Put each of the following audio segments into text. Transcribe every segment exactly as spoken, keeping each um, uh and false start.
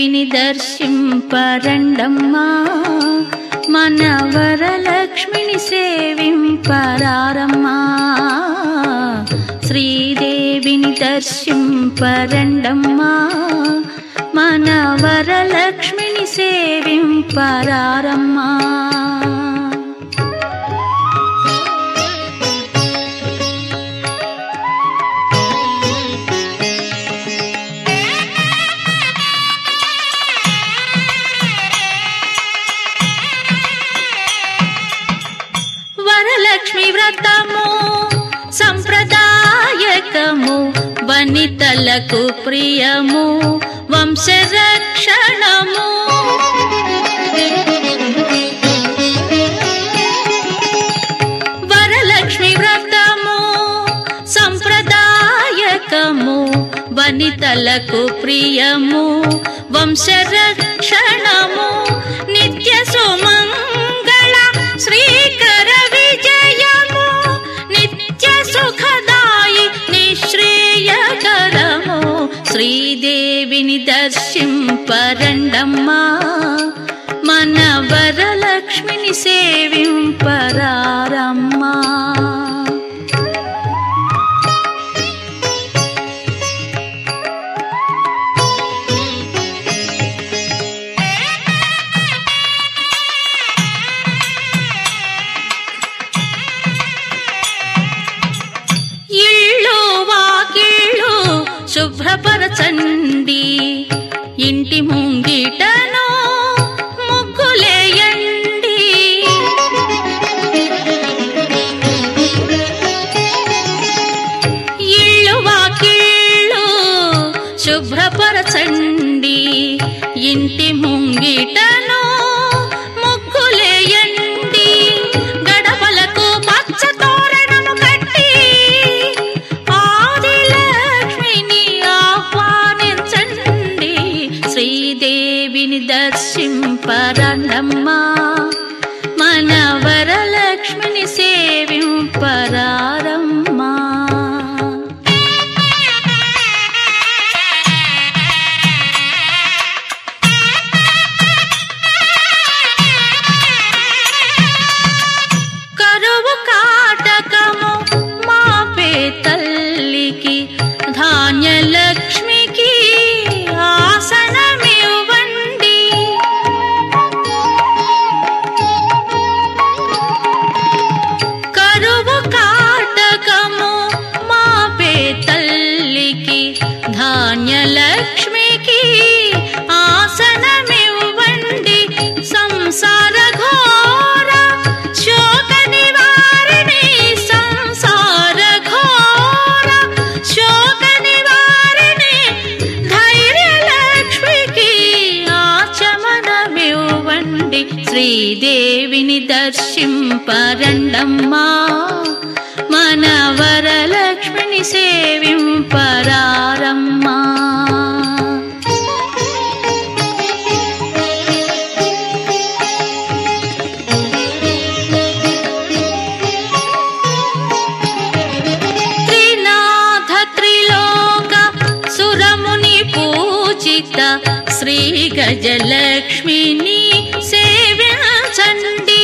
శ్రీదేవిని దర్శింపరండమ్మా మన వరలక్ష్మిని సేవింపరారమ్మా శ్రీదేవిని దర్శింపరండమ్మా మన వరలక్ష్మిని సేవింపరారమ్మా వరలక్ష్మి వ్రతము సంప్రదాయకము వనితలకు ప్రియము వంశరక్షణము వరలక్ష్మి వ్రతము సంప్రదాయకము వనితలకు ప్రియము వంశరక్షణము నిత్య సుమంగళ శ్రీకర విజయము నిత్య సుఖదాయి నిశ్రేయకరము శ్రీదేవిని దర్శింపరండమ్మా మన వరలక్ష్మిని సేవింపరారమ్మా శుభ్రపరచండి ఇంటి ముంగిటను ముగ్గులేయండి ఇళ్ళు వాకిళ్ళు శుభ్రపరచండి ఇంటి ముంగిటను ముగ్గులేయండి గడపలకు పచ్చ తోరణము కట్టి శ్రీదేవిని దర్శింపరండమ్మా మన వరలక్ష్మిని సేవింపరారమ్మా కరువు కాటకము మాపే తల్లికి ధాన్యలక్ష్మికి ఆసనమివ్వండి కరువు కాటకము మాపే తల్లికి ధాన్యలక్ష్మికి ఆసనమివ్వండి సంసార ఘోర శోక నివారిణి సంసార ఘోర శోక నివారిణి ధైర్యలక్ష్మికి ఆచమనమివ్వండి శ్రీదేవిని దర్శింపరండమ్మా మన వరలక్ష్మిని సేవింపరారమ్మా త్రినాథ త్రిలోక సురముని పూజిత శ్రీ గజలక్ష్మిని సేవించండి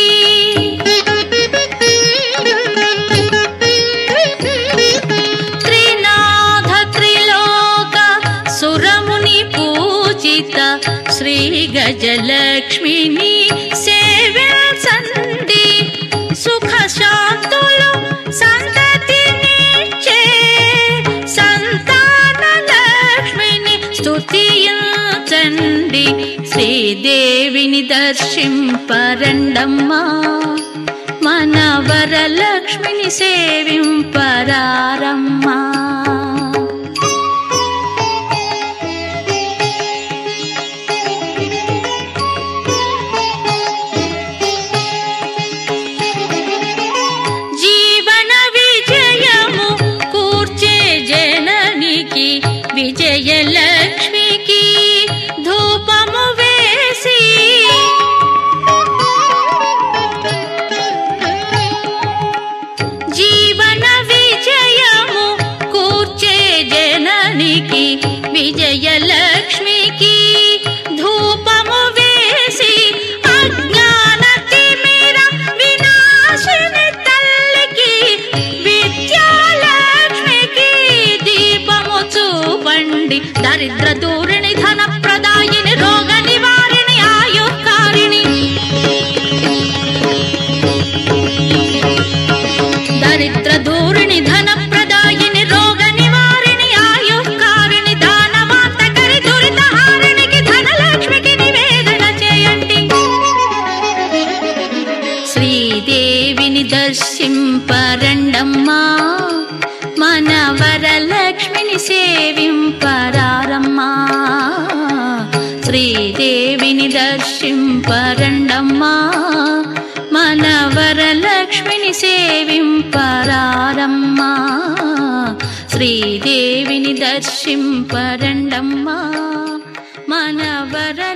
త్రినాథ త్రిలోక సురముని పూజిత శ్రీ గజలక్ష్మిని సేవించండి సుఖ శాంతులు సంతతినిచ్చే సంతాన లక్ష్మిని స్తుతించండి శ్రీదేవిని దర్శింపరండమ్మా మన వరలక్ష్మిని సేవింపరారమ్మా జీవన విజయము కూర్చే జననికి విజయలక్ష్మికి ధూపము వేసి జీవన విజయము కూర్చే జననికి విజయలక్ష్మికి దరిద్ర దూరిణి ధన ప్రదాయిని రోగ నివారిణి ఆయుకారిణి దరిద్ర దూరిణి ధన ప్రదాయిని రోగ నివారిణి ఆయుకారిణి దానవాంతకరి దురిత హారిణికి ధనలక్ష్మికి నివేదన చేయండి. శ్రీదేవిని దర్శింపరండమ్మా మన వరలక్ష్మిని సేవింపరారమ్మా. శ్రీదేవిని దర్శింపరండమ్మా మన వరలక్ష్మిని సేవింపరారమ్మా. శ్రీదేవిని దర్శింపరండమ్మా మన వర